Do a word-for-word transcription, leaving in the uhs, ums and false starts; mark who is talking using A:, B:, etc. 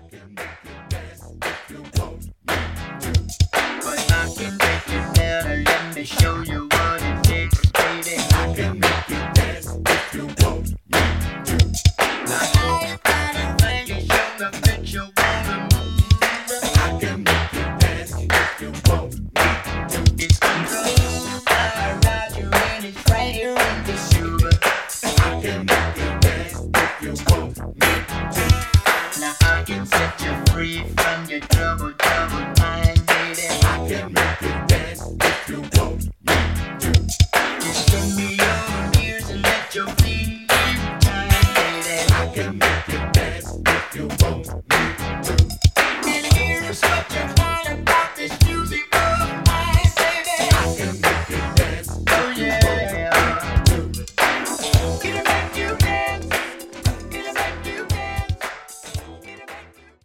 A: can make you dance if you want me to.
B: But I can break you down and let me show you what it takes, baby.
A: I can make you dance if you want me to.
B: Now everybody think you show me that you wanna move.
A: I can make you dance if you want me to.
B: It's control, I ride you and it's right here in the shoe.
A: I can make you dance if you want me to.
B: Now I can set you free from your trouble, trouble mind, baby.
A: I can make you dance if you want me to.
B: Just give me your ears and let your feet time, baby.
A: I can make you dance if you want me